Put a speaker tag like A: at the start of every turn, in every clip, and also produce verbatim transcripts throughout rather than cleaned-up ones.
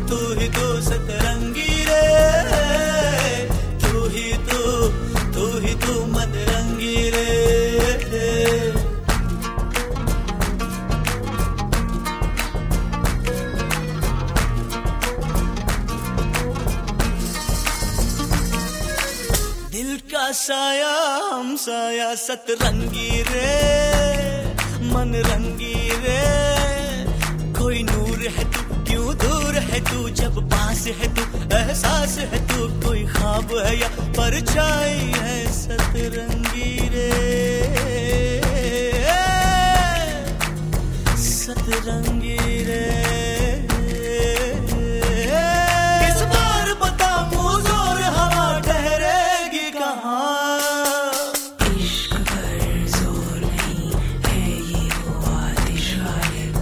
A: तू ही तू सतरंगी रे, तू ही तू, तू ही तू मनरंगी रे। दिल का साया हम साया सतरंगी रे, मन रंगी रे। कोई नूर है तू क्यों दूर है तू, जब पास है तू एहसास है तू। कोई ख्वाब है या परछाई है सतरंगी रे, सतरंगी रे। इस बार बता मुँह जोर हवा ठहरेगी कहाँ।
B: इश्क पर जोर नहीं है ये वो आतिश गालिब,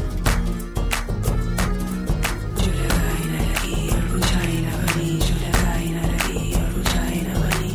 B: जो लगाई न लगी और बुझाई न बनी, जो लगाई न लगी और बुझाई न बनी।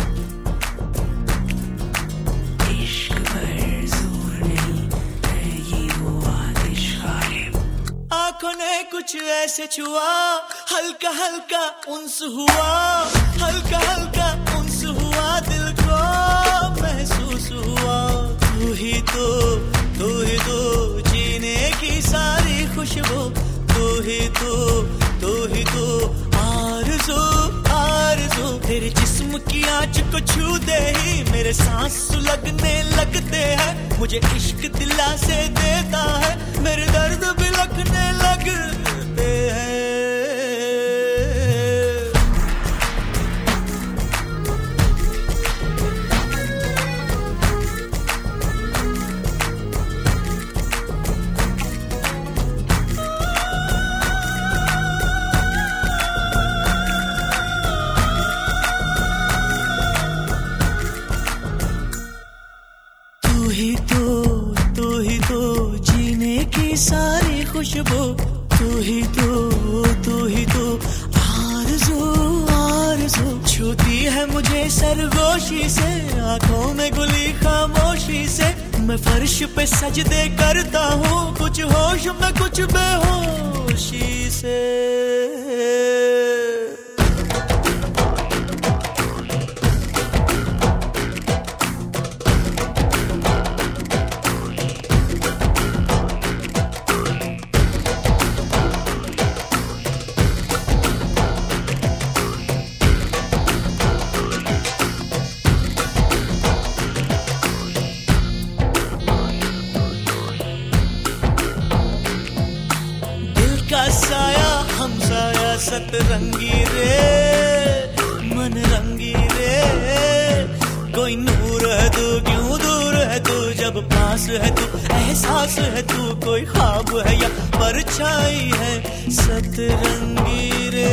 B: इश्क पर जोर नहीं है ये वो आतिश गालिब।
A: आंखों ने कुछ ऐसे छुआ, हल्का हल्का उन्स हुआ, हल्का हल्का उन्स हुआ, दिल को महसूस हुआ। तू ही तो, तू ही तो जीने की सारी खुशबू, तू ही तो, तू ही तो आरज़ू आरज़ू। तेरे जिस्म की आँच को छू दे ही मेरे सांस सुलगने लगते हैं। मुझे इश्क दिला से देता है, मेरे दर्द भी लगने लगते हैं। तू ही तो, तू ही तो जीने की सारी खुशबू, तू ही तो, तू ही तो आरज़ू आरज़ू। छूती है मुझे सरगोशी से, आंखों में गुली खामोशी से। मैं फर्श पे सजदे करता हूँ, कुछ होश में कुछ बेहोशी से। का साया हम साया सतरंगी रे, मन रंगी रे। कोई नूर है तू क्यों दूर है तू, जब पास है तू एहसास है तू। कोई ख्वाब है या परछाई है सतरंगी रे।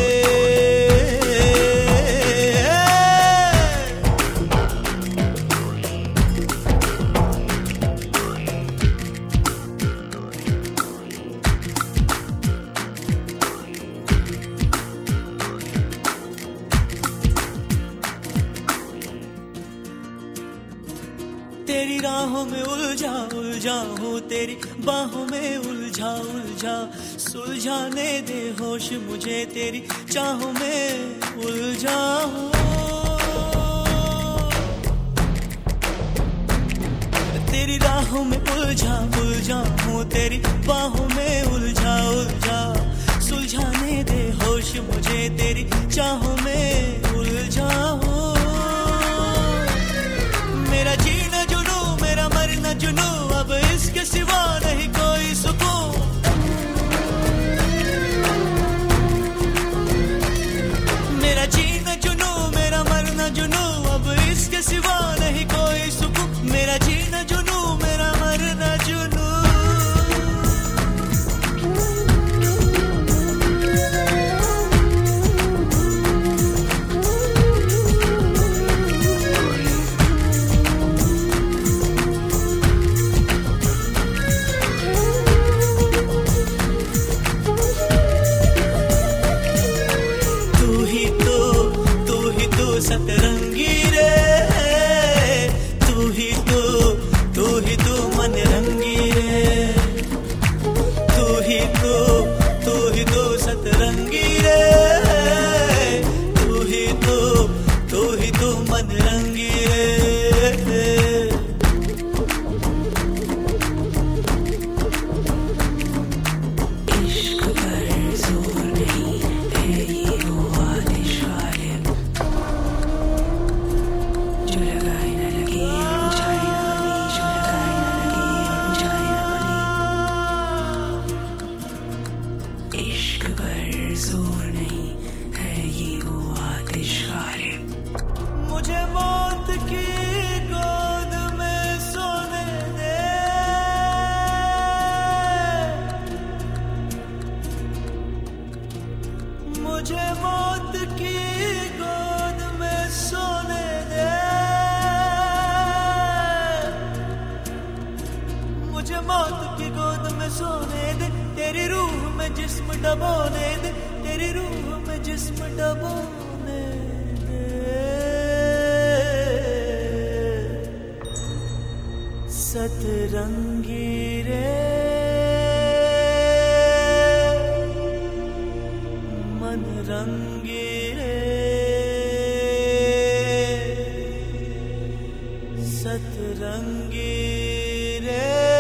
A: तेरी राहों में उलझा उलझा हूँ, तेरी बाहों में उलझा उलझा। सुलझाने दे होश मुझे, तेरी चाहों में उलझा हूँ। तेरी राहों में उलझा उलझा हूँ, तेरी बाहों में उलझा उलझा। सुलझाने दे होश मुझे, तेरी चाहों में उलझा हूँ। मेरा जीना जुनू, मेरा मरना जुनू, अब इसके सिवा नहीं कोई सुकून। मेरा जीना जुनू, मेरा मरना जुनू, अब इसके सिवा नहीं कोई सुकून। मेरा जीना जुनू, मेरा मरना जुनू।
B: जोर नहीं है ये वो आतिश गालिब।
A: मुझे मौत की गोद में सोने दे, मुझे मौत की गोद में सोने दे, मुझे मौत की गोद में सोने दे, तेरी रूह में जिस्म डबोने दे, तेरी रूह में जिस्म डबोने दे। सतरंगी रे मन रंगी रे, सतरंगी रे।